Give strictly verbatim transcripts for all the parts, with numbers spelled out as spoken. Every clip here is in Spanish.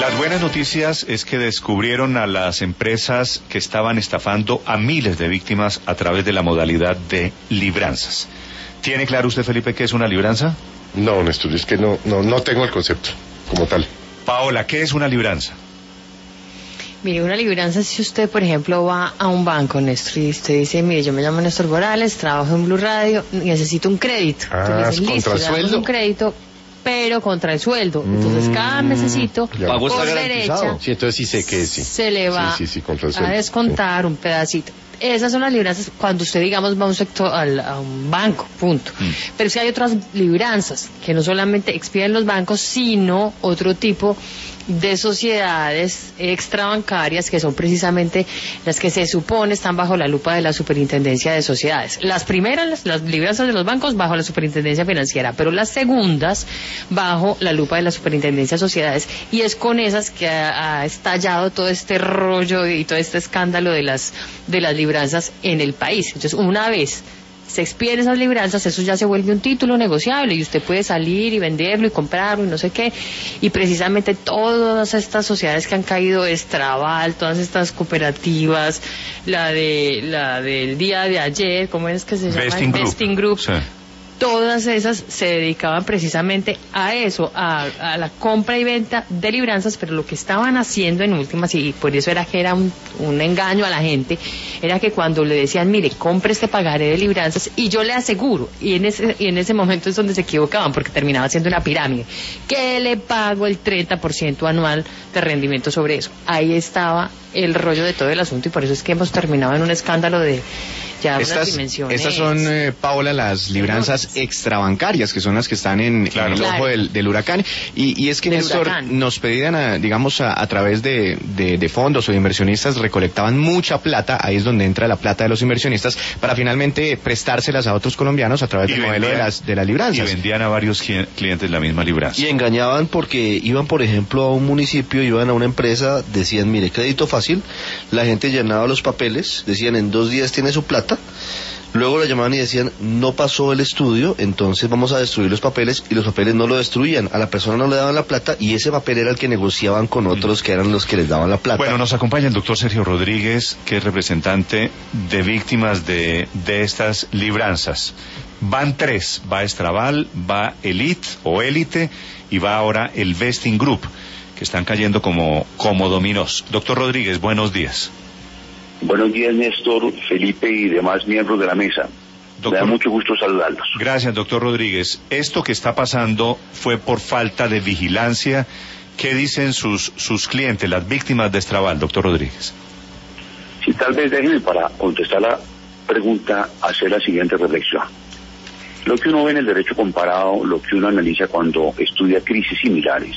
Las buenas noticias es que descubrieron a las empresas que estaban estafando a miles de víctimas a través de la modalidad de libranzas. ¿Tiene claro usted, Felipe, qué es una libranza? No, Néstor, es que no, no, no tengo el concepto como tal. Paola, ¿qué es una libranza? Mire, una libranza es si usted, por ejemplo, va a un banco, Néstor, y usted dice, mire, yo me llamo Néstor Morales, trabajo en Blue Radio, necesito un crédito. Ah, Entonces, ¿contra listo, el le damos sueldo? un crédito, pero contra el sueldo. Entonces, cada mesecito, ¿Pago por está derecha, sí, entonces sí sé que sí. se le va sí, sí, sí, contra el a sueldo. descontar un pedacito. Esas son las libranzas cuando usted, digamos, va a un sector, al, a un banco, punto. Mm. Pero sí hay otras libranzas que no solamente expiden los bancos, sino otro tipo de sociedades extrabancarias que son precisamente las que se supone están bajo la lupa de la Superintendencia de Sociedades. Las primeras, las, las libranzas de los bancos, bajo la Superintendencia Financiera, pero las segundas bajo la lupa de la Superintendencia de Sociedades, y es con esas que ha, ha estallado todo este rollo y todo este escándalo de las de las libranzas en el país. Entonces, una vez se expiden esas libranzas, eso ya se vuelve un título negociable y usted puede salir y venderlo y comprarlo y no sé qué. Y precisamente todas estas sociedades que han caído, Estraval, todas estas cooperativas, la de la del día de ayer, ¿cómo es que se llama? Vesting Group. Vesting Group. Sí. Todas esas se dedicaban precisamente a eso, a, a la compra y venta de libranzas, pero lo que estaban haciendo en últimas, y por eso era que era un, un engaño a la gente, era que cuando le decían, mire, compre este pagaré de libranzas y yo le aseguro, y en ese, y en ese momento es donde se equivocaban, porque terminaba siendo una pirámide, que le pago el treinta por ciento anual de rendimiento sobre eso. Ahí estaba el rollo de todo el asunto, y por eso es que hemos terminado en un escándalo de ya estas, unas dimensiones. Estas son, eh, Paola, las libranzas extrabancarias, que son las que están en, claro, en el claro. ojo del, del huracán. Y, y es que, Del Néstor, huracán. nos pedían, a, digamos, a, a través de, de, de fondos o de inversionistas, recolectaban mucha plata, ahí es donde entra la plata de los inversionistas, para finalmente prestárselas a otros colombianos a través Y del modelo de vendían- las, de las libranzas. Y vendían a varios cli- clientes la misma libranza. Y engañaban porque iban, por ejemplo, a un municipio, iban a una empresa, decían, mire, crédito fácil, la gente llenaba los papeles, decían, en dos días tiene su plata, luego la llamaban y decían, no pasó el estudio, entonces vamos a destruir los papeles, y los papeles no lo destruían, a la persona no le daban la plata, y ese papel era el que negociaban con otros que eran los que les daban la plata. Bueno, nos acompaña el doctor Sergio Rodríguez, que es representante de víctimas de, de estas libranzas. Van tres, va Estraval, va Elite o Élite, y va ahora el Vesting Group, que están cayendo como, como dominós. Doctor Rodríguez, buenos días. Buenos días, Néstor, Felipe y demás miembros de la mesa. Doctor- Me da mucho gusto saludarlos. Gracias, doctor Rodríguez. Esto que está pasando fue por falta de vigilancia. ¿Qué dicen sus, sus clientes, las víctimas de Estraval, doctor Rodríguez? Si tal vez déjenme, para contestar la pregunta, hacer la siguiente reflexión. Lo que uno ve en el derecho comparado, lo que uno analiza cuando estudia crisis similares,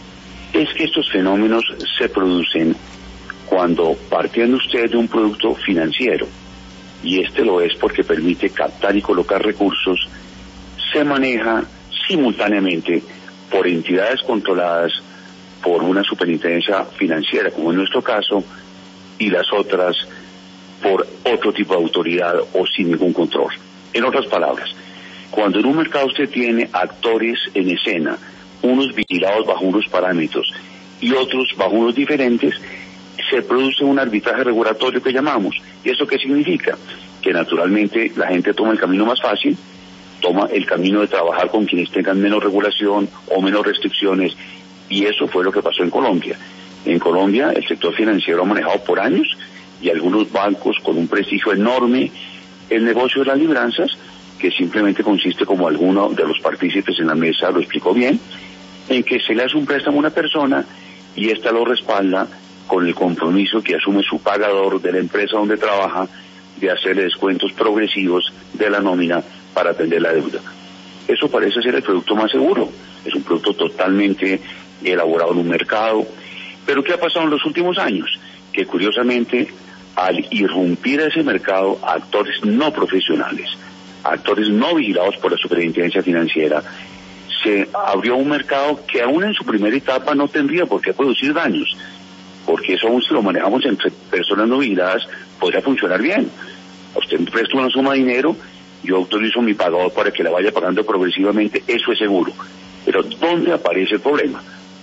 es que estos fenómenos se producen cuando, partiendo usted de un producto financiero, y este lo es porque permite captar y colocar recursos, se maneja simultáneamente por entidades controladas por una superintendencia financiera, como en nuestro caso, y las otras por otro tipo de autoridad o sin ningún control. En otras palabras, cuando en un mercado usted tiene actores en escena, unos vigilados bajo unos parámetros y otros bajo unos diferentes, se produce un arbitraje regulatorio que llamamos. ¿Y eso qué significa? Que naturalmente la gente toma el camino más fácil, toma el camino de trabajar con quienes tengan menos regulación o menos restricciones, y eso fue lo que pasó en Colombia. En Colombia el sector financiero ha manejado por años, y algunos bancos con un prestigio enorme, el negocio de las libranzas, que simplemente consiste, como alguno de los partícipes en la mesa lo explicó bien, en que se le hace un préstamo a una persona y ésta lo respalda con el compromiso que asume su pagador de la empresa donde trabaja de hacerle descuentos progresivos de la nómina para atender la deuda. Eso parece ser el producto más seguro, es un producto totalmente elaborado en un mercado. Pero ¿qué ha pasado en los últimos años? Que curiosamente, al irrumpir a ese mercado actores no profesionales, actores no vigilados por la Superintendencia Financiera, se abrió un mercado que aún en su primera etapa no tendría por qué producir daños, porque eso aún si lo manejamos entre personas no vigiladas podría funcionar bien. A usted me presta una suma de dinero, yo autorizo a mi pagador para que la vaya pagando progresivamente, eso es seguro. Pero ¿dónde aparece el problema?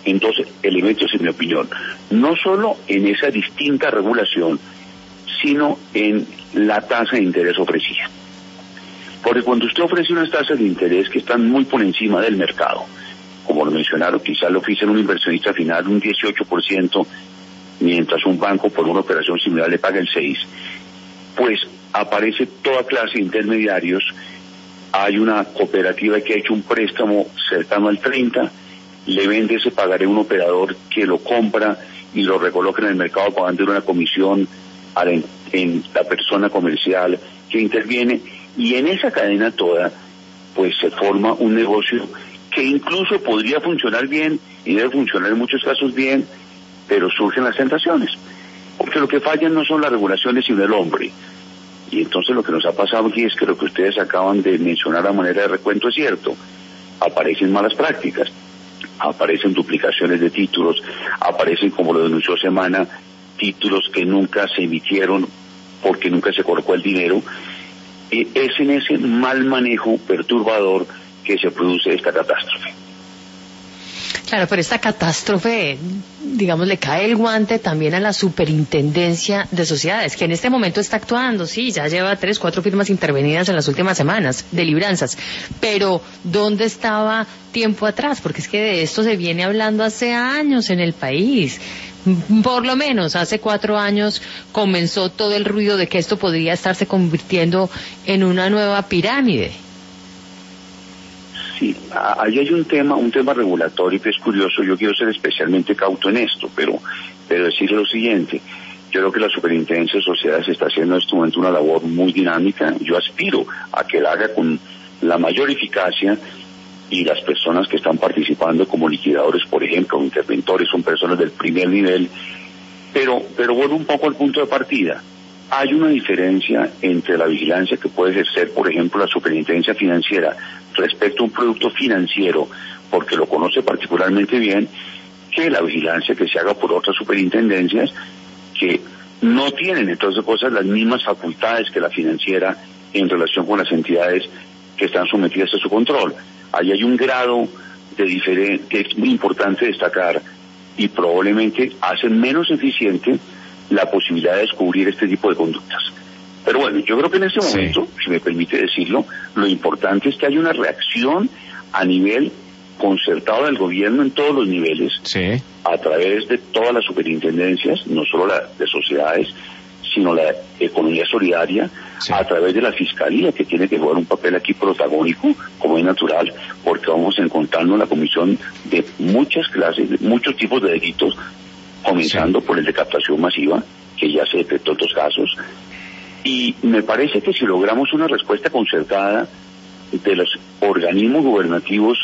en dos elementos, en mi opinión. No solo en esa distinta regulación, sino en la tasa de interés ofrecida. Porque cuando usted ofrece unas tasas de interés que están muy por encima del mercado, como lo mencionaron, quizás le ofrecen a un inversionista final un dieciocho por ciento, mientras un banco por una operación similar le paga el seis por ciento, pues aparece toda clase de intermediarios. Hay una cooperativa que ha hecho un préstamo cercano al treinta por ciento, le vende ese pagaré a un operador que lo compra y lo recoloca en el mercado pagando una comisión a la, en la persona comercial que interviene, y en esa cadena toda pues se forma un negocio que incluso podría funcionar bien y debe funcionar en muchos casos bien, pero surgen las tentaciones, porque lo que fallan no son las regulaciones sino el hombre. Y entonces lo que nos ha pasado aquí es que lo que ustedes acaban de mencionar a manera de recuento es cierto. Aparecen malas prácticas, aparecen duplicaciones de títulos, aparecen, como lo denunció Semana, títulos que nunca se emitieron porque nunca se colocó el dinero. Eh, es en ese mal manejo perturbador que se produce esta catástrofe. Claro, pero esta catástrofe, digamos, le cae el guante también a la Superintendencia de Sociedades, que en este momento está actuando, sí, ya lleva tres, cuatro firmas intervenidas en las últimas semanas de libranzas, pero ¿dónde estaba tiempo atrás? Porque es que de esto se viene hablando hace años en el país. Por lo menos hace cuatro años comenzó todo el ruido de que esto podría estarse convirtiendo en una nueva pirámide. Sí, ahí hay un tema, un tema regulatorio que es curioso. Yo quiero ser especialmente cauto en esto, pero, pero decir lo siguiente. Yo creo que la Superintendencia de Sociedades está haciendo en este momento una labor muy dinámica. Yo aspiro a que la haga con la mayor eficacia, y las personas que están participando como liquidadores, por ejemplo, interventores, son personas del primer nivel. Pero, pero vuelvo un poco al punto de partida. Hay una diferencia entre la vigilancia que puede ejercer, por ejemplo, la Superintendencia Financiera respecto a un producto financiero, porque lo conoce particularmente bien, que la vigilancia que se haga por otras superintendencias que no tienen, entonces, cosas las mismas facultades que la financiera en relación con las entidades que están sometidas a su control. Ahí hay un grado de diferencia que es muy importante destacar, y probablemente hace menos eficiente la posibilidad de descubrir este tipo de conductas. Pero bueno, yo creo que en este momento, sí, si me permite decirlo, lo importante es que haya una reacción a nivel concertado del gobierno en todos los niveles, sí, a través de todas las superintendencias, no solo la de sociedades, sino la economía solidaria, sí, a través de la fiscalía, que tiene que jugar un papel aquí protagónico, como es natural, porque vamos encontrando la comisión de muchas clases, de muchos tipos de delitos, comenzando sí. por el de captación masiva, que ya se detectó en dos casos, y me parece que si logramos una respuesta concertada de los organismos gubernativos,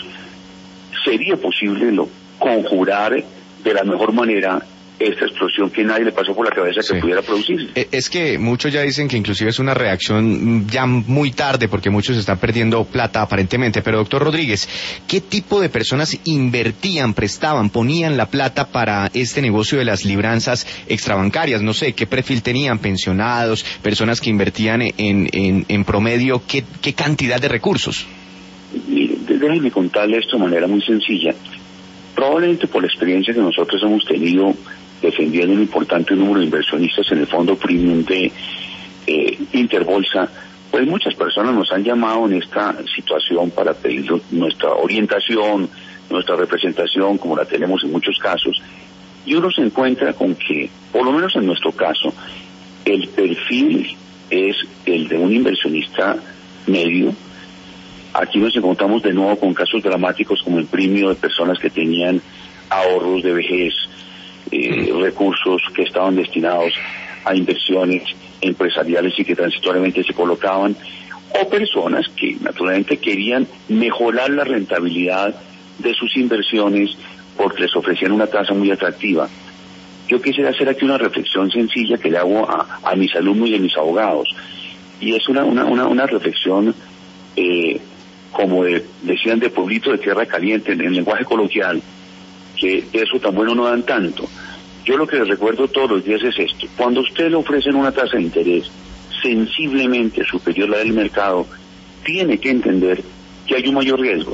sería posible lo, conjurar de la mejor manera esta explosión que nadie le pasó por la cabeza que sí. pudiera producirse. Es que muchos ya dicen que inclusive es una reacción ya muy tarde, porque muchos están perdiendo plata aparentemente. Pero doctor Rodríguez, ¿qué tipo de personas invertían, prestaban, ponían la plata para este negocio de las libranzas extrabancarias? No sé, ¿qué perfil tenían? ¿Pensionados? ¿Personas que invertían en, en, en promedio? ¿Qué, qué cantidad de recursos? Mire, déjenme contarle esto de manera muy sencilla. Probablemente por la experiencia que nosotros hemos tenido defendiendo un importante número de inversionistas en el fondo premium de eh, Interbolsa, pues muchas personas nos han llamado en esta situación para pedir nuestra orientación, nuestra representación, como la tenemos en muchos casos, y uno se encuentra con que, por lo menos en nuestro caso, el perfil es el de un inversionista medio. Aquí nos encontramos de nuevo con casos dramáticos como el premio de personas que tenían ahorros de vejez, eh, recursos que estaban destinados a inversiones empresariales y que transitoriamente se colocaban, o personas que naturalmente querían mejorar la rentabilidad de sus inversiones porque les ofrecían una tasa muy atractiva. Yo quisiera hacer aquí una reflexión sencilla que le hago a, a mis alumnos y a mis abogados, y es una, una, una, una reflexión eh, como de, decían, de pueblito de tierra caliente, en el lenguaje coloquial, que eso tan bueno no dan tanto. Yo lo que les recuerdo todos los días es esto: cuando a usted le ofrecen una tasa de interés sensiblemente superior a la del mercado, tiene que entender que hay un mayor riesgo.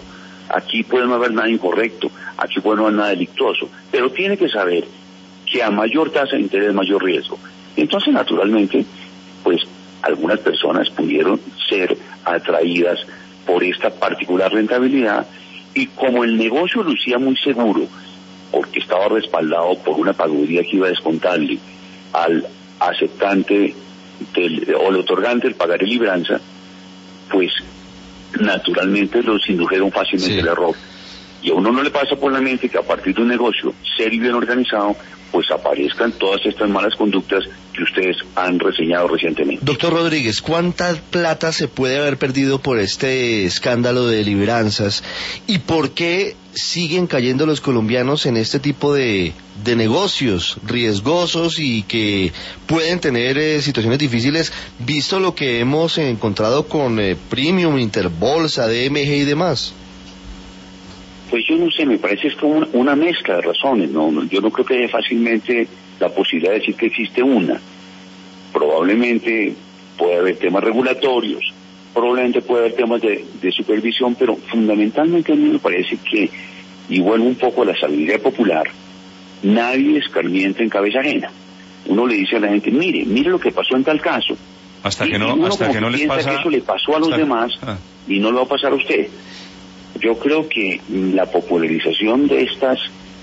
aquí puede no haber nada incorrecto, aquí puede no haber nada delictuoso, pero tiene que saber que a mayor tasa de interés, mayor riesgo. Entonces, naturalmente, pues algunas personas pudieron ser atraídas por esta particular rentabilidad, y como el negocio lucía muy seguro, porque estaba respaldado por una pagaduría que iba a descontarle al aceptante del, o el otorgante del pagaré libranza, pues naturalmente los indujeron fácilmente Sí. el error. Y a uno no le pasa por la mente que a partir de un negocio serio y bien organizado, pues aparezcan todas estas malas conductas que ustedes han reseñado recientemente. Doctor Rodríguez, ¿cuánta plata se puede haber perdido por este escándalo de libranzas? ¿Y por qué siguen cayendo los colombianos en este tipo de, de negocios riesgosos y que pueden tener eh, situaciones difíciles, visto lo que hemos encontrado con eh, Premium, Interbolsa, D M G y demás? Pues yo no sé, me parece que es como una, una mezcla de razones, ¿no? No, yo no creo que haya fácilmente la posibilidad de decir que existe una. Probablemente puede haber temas regulatorios, probablemente puede haber temas de, de supervisión, pero fundamentalmente a mí me parece que, y vuelvo un poco a la sabiduría popular, nadie escarmienta en cabeza ajena. Uno le dice a la gente, mire, mire lo que pasó en tal caso. Hasta Y- que y no, uno hasta como que no les piensa pasa. que eso le pasó a los hasta- demás ah. y no le va a pasar a usted. Yo creo que la popularización de estas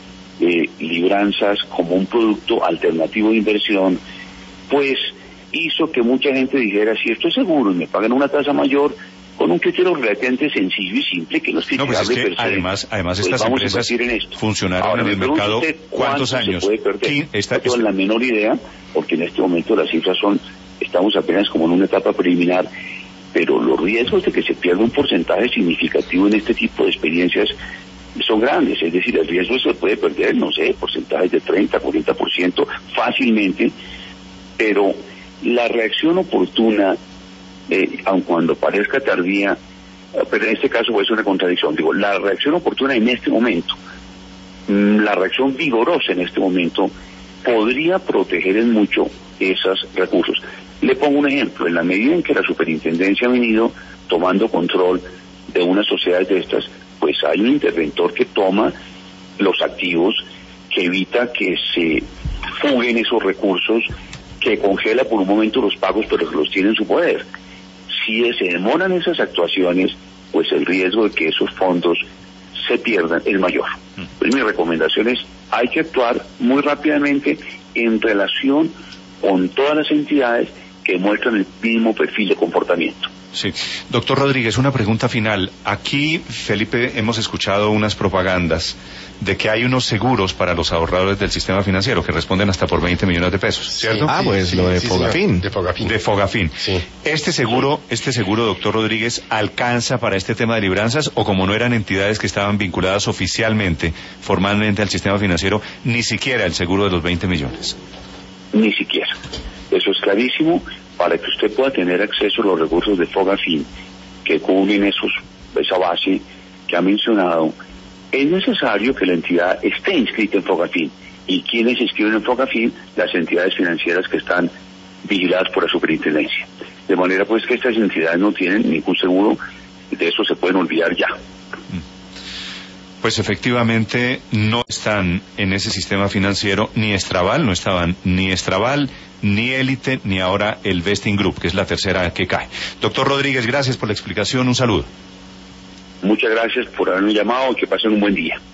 eh, libranzas como un producto alternativo de inversión, pues hizo que mucha gente dijera, si esto es seguro y me pagan una tasa mayor, con un criterio relativamente sencillo y simple, que no es No, pues es criticable que per se, además, además pues estas vamos a empresas invertir en esto. funcionaron Ahora, en me el pregunta mercado usted ¿cuántos cuánto años? se puede perder. Quin- esta- no tengo esta- la menor idea, porque en este momento las cifras son, estamos apenas como en una etapa preliminar, pero los riesgos de que se pierda un porcentaje significativo en este tipo de experiencias son grandes, es decir, el riesgo se puede perder, no sé, porcentajes de treinta, cuarenta por ciento fácilmente, pero la reacción oportuna, eh, aun cuando parezca tardía, eh, pero en este caso puede ser una contradicción, digo, la reacción oportuna en este momento, mm, la reacción vigorosa en este momento, podría proteger en mucho esos recursos. Le pongo un ejemplo, en la medida en que la superintendencia ha venido tomando control de unas sociedades de estas, pues hay un interventor que toma los activos, que evita que se fuguen esos recursos, que congela por un momento los pagos, pero que los tiene en su poder. Si se demoran esas actuaciones, pues el riesgo de que esos fondos se pierdan es mayor. Pues mi recomendación es, hay que actuar muy rápidamente en relación con todas las entidades que muestran el mismo perfil de comportamiento. Sí. Doctor Rodríguez, una pregunta final. Aquí, Felipe, hemos escuchado unas propagandas de que hay unos seguros para los ahorradores del sistema financiero que responden hasta por veinte millones de pesos, ¿cierto? Ah, pues lo de señor, Fogafín. De Fogafín. De Fogafín. Sí. Este seguro, este seguro, doctor Rodríguez, ¿alcanza para este tema de libranzas o como no eran entidades que estaban vinculadas oficialmente, formalmente al sistema financiero, ni siquiera el seguro de los veinte millones? Ni siquiera. Eso es clarísimo. Para que usted pueda tener acceso a los recursos de Fogafín, que cubren esos, esa base que ha mencionado, es necesario que la entidad esté inscrita en Fogafín. ¿Y quiénes se inscriben en Fogafín? Las entidades financieras que están vigiladas por la superintendencia. De manera pues que estas entidades no tienen ningún seguro, de eso se pueden olvidar ya. Pues efectivamente no están en ese sistema financiero ni Estraval, no estaban ni Estraval, ni Élite, ni ahora el Vesting Group, que es la tercera que cae. Doctor Rodríguez, gracias por la explicación, un saludo. Muchas gracias por haberme llamado y que pasen un buen día.